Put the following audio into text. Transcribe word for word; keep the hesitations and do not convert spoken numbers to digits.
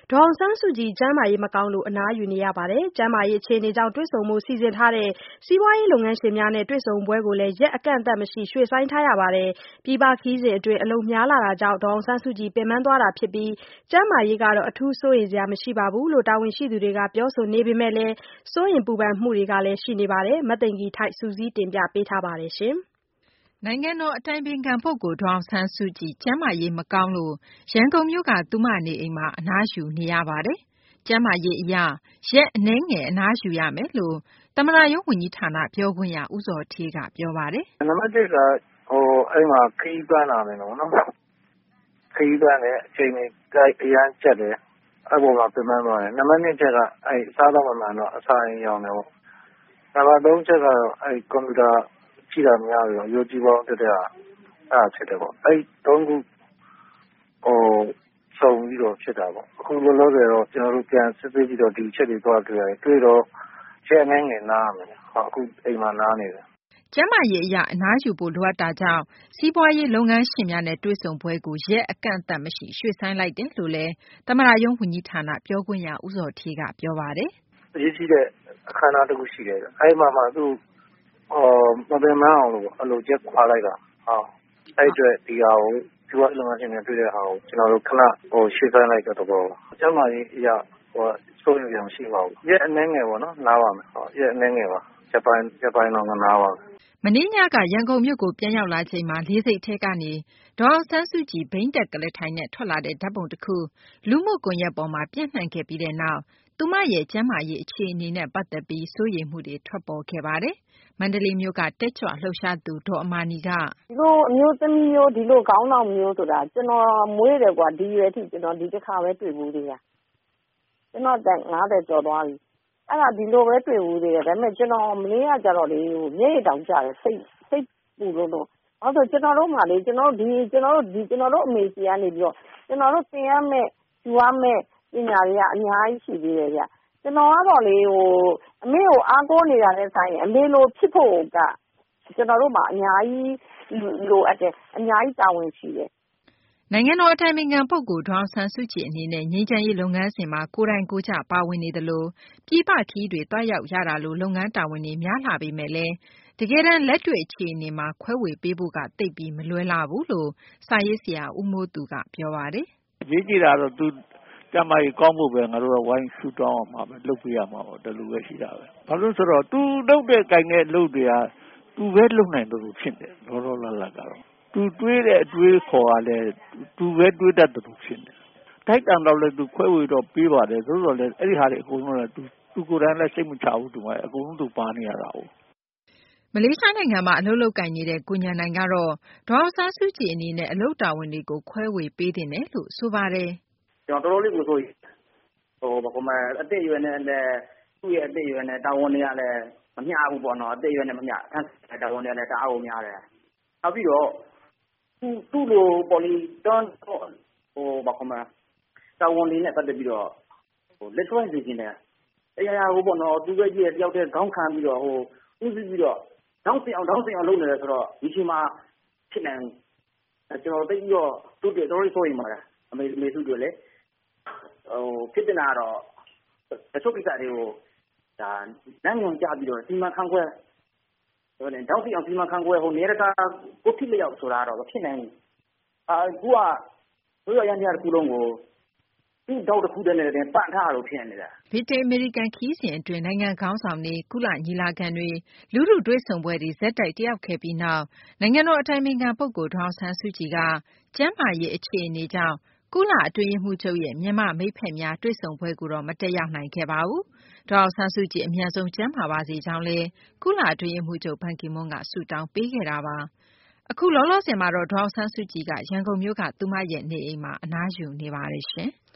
ဒေါ်အောင်ဆန်းစုကြည်ကျန်းမာရေးမကောင်းလို့အနားယူနေရပါတယ်။ကျန်းမာရေးအခြေအနေကြောင့်တွေ့ဆုံမှုစီစဉ်ထားတဲ့စီးပွားရေးလုပ်ငန်းရှင်များနဲ့တွေ့ဆုံပွဲကိုလည်းရက်အကန့်အသတ်မရှိရွှေ့ဆိုင်းထားရပါတယ်။ပြည်ပခရီးစဉ်အတွင်းအလုပ်များလာတာကြောင့်ဒေါ်အောင်ဆန်းစုကြည်ပင်ပန်းသွားတာဖြစ်ပြီးကျန်းမာရေးကတော့အထူးစိုးရိမ်စရာမရှိပါဘူးလို့တာဝန်ရှိသူတွေကပြောဆိုနေပေမဲ့လည်းစိုးရိမ်ပူပန်မှုတွေကလည်းရှိနေပါတယ်။မသိင်္ဂီထိုက်စုစည်းတင်ပြပေးထားပါတယ်ရှင်။နိုင်ငံတော်အတိုင်ပင်ခံပုဂ္ဂိုလ်ဒေါ်အောင်ဆန်းစုကြည်ကျန်းမာရေးမကောင်းလို့ရန်ကုန်မြို့ကသူမနေအိမ်မှာအနားယူနေရပါတယ်။ကျန်းမာရေးအရရက်အနည်းငယ်အနားယူရမယ်လို့သမ္မတရုံးဝန်ကြီးဌာနပြောခွင့်ရဦးဇော်ဌေးကပြောပါတယ်။နံပါတ်တစ်ကဟိုအဲ့မှာခီးပန်းလာမယ်နော်ခီးပန်းတဲ့အချိန်ကြီးကြိုက်အရန်ချက်တယ်အဲ့ပေါ်မှာပြန်မှန်းသွားတယ်။နံပါတ်နှစ်ချက်ကအဲ့စားတော့မှန်တော့အစာရင်ရောင်းတယ်ပေါ့။နံပါတ်သုံးချက်ကတော့အဲ့ကွန်ပျူတာကြည့်တာများပြီးတော့ရိုးကြည့်ပေါင်းတက်တဲ့အဲ့ဖြစ်တယ်ပေါ့အဲ့သုံးခုဟိုစုံပြီးတော့ဖြစ်တာပေါ့အခုလောလောဆယ်တော့ကျွန်တော်တို့ပြန်စစ်ဆေးပြီးတော့ဒီချက်တွေသွားတွေ့ရတယ်တွေ့တော့ချက်ငယ်ငယ်နားမယ်ဟောအခုအိမ်မှာနားနေတယ်ကျန်းမာရေးအရအနားယူဖို့လိုအပ်တာကြောင့်စီးပွားရေးလုပ်ငန်းရှင်များနဲ့တွေ့ဆုံပွဲကိုရက်အကန့်အသတ်မရှိရွှေ့ဆိုင်းလိုက်တယ်လို့လည်းသမ္မတရုံးဝန်ကြီးဌာနပြောခွင့်ရဦးဇော်ဌေးကပြောပါတယ်အရေးကြီးတဲ့အခမ်းအနားတစ်ခုရှိတယ်အဲ့မှာမှသူအော်မပင်မအောင်လို့အလိုချက်ခွာလိုက်တာဟောအဲ့အတွက်ဒီဟာကိုဒီကလုံငန်းရှင်တွေတွေ့တဲ့ဟာကိုကျွန်တော်တို့ခဏဟိုရှင်းပြလိုက်တော့တော့ကျမကြီးအရာဟိုစိုးရိမ်ရမရှိပါဘူးရက်အနှဲငယ်ပေါ့နော်နားပါမယ်ဟောရက်အနှဲငယ်ပါဂျပန်ဂျပန်တော့နားပါမင်းညကရန်ကုန်မြို့ကိုပြန်ရောက်လာချိန်မှာလေးစိတ်ထဲကနေဒေါ်အောင်ဆန်းစုကြည်ဘိန်းတက်ကလေးထိုင်နဲ့ထွက်လာတဲ့ဓာတ်ပုံတစ်ခုလူမှုကွန်ရက်ပေါ်မှာပြန့်နှံ့ခဲ့ပြီးတဲ့နောက်သူမရဲ့ကျန်းမာရေးအခြေအနေနဲ့ပတ်သက်ပြီးစိုးရိမ်မှုတွေထွက်ပေါ်ခဲ့ပါတယ်။မန္တလေးမြို့ကတက်ကြွလှုပ်ရှားသူဒေါ်အမာနီကဒီလိုအမျိုးသမီးမျိုးဒီလိုခေါင်းဆောင်မျိုးဆိုတာကျွန်တော်မွေးတယ်ကွာဒီရွယ်ထိကျွန်တော်ဒီတစ်ခါပဲတွေ့ဘူးသေးတာကျွန်တော်တက်ငါးဆယ်ကျော်သွားပြီအဲ့ဒါဒီလိုပဲတွေ့ဘူးသေးတယ်ဒါပေမဲ့ကျွန်တော်မင်းကကြတော့လေမျက်ရည်တောင်ကျတယ်စိတ်စိတ်ပူလို့တော့အဲ့ဒါကျွန်တော်တို့မှလေကျွန်တော်ဒီကျွန်တော်တို့ဒီကျွန်တော်တို့အမေစီကနေပြီးတော့ကျွန်တော်တို့သင်ရမယ်ယူရမယ်ပညာတွေကအများကြီးရှိသေးတယ်ဗျကျွန်တော်ကတော့လေဟိုအမေကိုအားကိုးနေတာနဲ့ဆိုင်ရင်အမေလိုဖြစ်ဖို့ကကျွန်တော်တို့မှာအများကြီးလိုအပ်တယ်အများကြီးတာဝန်ရှိတယ်နိုင်ငံတော်အတိုင်ပင်ခံပုဂ္ဂိုလ်ဒေါ်အောင်ဆန်းစုကြည်အနေနဲ့ငြိမ်းချမ်းရေးလုပ်ငန်းစဉ်မှာကိုယ်တိုင်ကိုယ်ကျပါဝင်နေသလိုပြည်ပခရီးတွေတွားရောက်ရတာလို့လုပ်ငန်းတာဝန်တွေများလာပေမဲ့လည်းတကယ်တမ်းလက်တွေ့အခြေအနေမှာခွဲဝေပေးဖို့ကတိတ်ပြီးမလွယ်လာဘူးလို့စာရေးဆရာဦးမိုးသူကပြောပါတယ်။ရေးကြည့်တာတော့သူကျမကြီးကောင်းဖို့ပဲငါတို့ကဝိုင်းဆူတောင်းအောင်မှာပဲလုပ်ပေးရမှာပေါ့ဒီလိုပဲရှိတာပဲ။ဘာလို့ဆိုတော့သူလုပ်တဲ့ကင်တဲ့လုပ်တွေကသူပဲလုပ်နိုင်လို့ဖြစ်တယ်လောလောလတ်လတ်ကတော့သူတွေးတဲ့အတွေးခေါ်ရလဲသူပဲတွေးတတ်တယ်လို့ဖြစ်နေတိုက်တံတော့လဲသူခွဲဝေတော့ပေးပါတယ်ဆိုတော့လဲအဲ့ဒီဟာတွေအကုန်လုံးလဲသူသူကိုယ်တိုင်လဲစိတ်မချဘူးသူကအကုန်လုံးသူပါနေရတာဟုတ်မလေးရှားနိုင်ငံမှာအလုပ်လုပ်ကိုင်နေတဲ့ကိုညံနိုင်ကတော့ဒေါ်အောင်ဆန်းစုကြည်အနေနဲ့အလုပ်တာဝန်တွေကိုခွဲဝေပေးတင်တယ်လို့ဆိုပါတယ်ကျွန်တော်တော်တော်လေးကိုဆိုရင်ဟိုဘာကမှအသက်အရွယ်နဲ့လည်းသူ့ရဲ့အသက်အရွယ်နဲ့တာဝန်တွေကလည်းမမျှဘူးပေါ့နော်အသက်အရွယ်နဲ့မမျှအခန်းတာဝန်တွေလည်းတအားကိုများတယ်နောက်ပြီးတော့သူသူ့လိုပေါ်လီတန်းဟိုဘာကမှတာဝန်တွေနဲ့ပတ်သက်ပြီးတော့ဟိုလက်ထွန်းစီခြင်းတယ်အရာရာဟိုပေါ့နော်သူပဲကြီးတယောက်တည်းခေါင်းခံပြီးတော့ဟိုဦးစီးပြီးတော့တောင်းစင်အောင်တောင်းစင်အောင်လုပ်နေတယ်ဆိုတော့ဒီချိန်မှာဖြစ်နေကျွန်တော်သိပြီးတော့သူ့တွေတော်တော်ဆိုရင်မှာအမေအမေသူ့တွေလည်းဟိုဖြစ်နေတာတော့တချို့ကိစ္စတွေကိုဒါနိုင်အောင်ကြားပြီးတော့စီမံခန့်ခွဲဟိုလည်းတောင်းစင်အောင်စီမံခန့်ခွဲဟိုနေရတာကိုဖြစ်လျောက်ဆိုတာတော့ဖြစ်နိုင်ဘူးအခုကတို့ရရန်ရတစ်ခုလုံးကိုဒီတော့တစ်ခုတည်းနဲ့ပန့်ထားလို့ဖြစ်နေတာဗြိတိန်အမေရိကန်ခီးစဉ်အတွင်းနိုင်ငံခေါင်းဆောင်တွေကုလညီလာခံတွေလူထုတွေ့ဆုံပွဲတွေဇက်တိုက်တယောက်ခဲ့ပြီးနောက်နိုင်ငံတော်အတိုင်ပင်ခံပုဂ္ဂိုလ်ဒေါအောင်ဆန်းစုကြည်ကကျန်းမာရေးအခြေအနေကြောင့်ကုလအတွင်းရေးမှူးချုပ်ရဲ့မြန်မာမိတ်ဖက်များတွေ့ဆုံပွဲကိုတော့မတက်ရောက်နိုင်ခဲ့ပါဘူးဒေါအောင်ဆန်းစုကြည်အမြန်ဆုံးကျန်းမာပါစေကြောင်းလည်းကုလအတွင်းရေးမှူးချုပ်ဘန်ကီမွန်းကဆုတောင်းပေးခဲ့တာပါအခုလောလောဆယ်မှာတော့ဒေါအောင်ဆန်းစုကြည်ကရန်ကုန်မြို့ကသူမရဲ့နေအိမ်မှာအနားယူနေပါတယ်ရှင်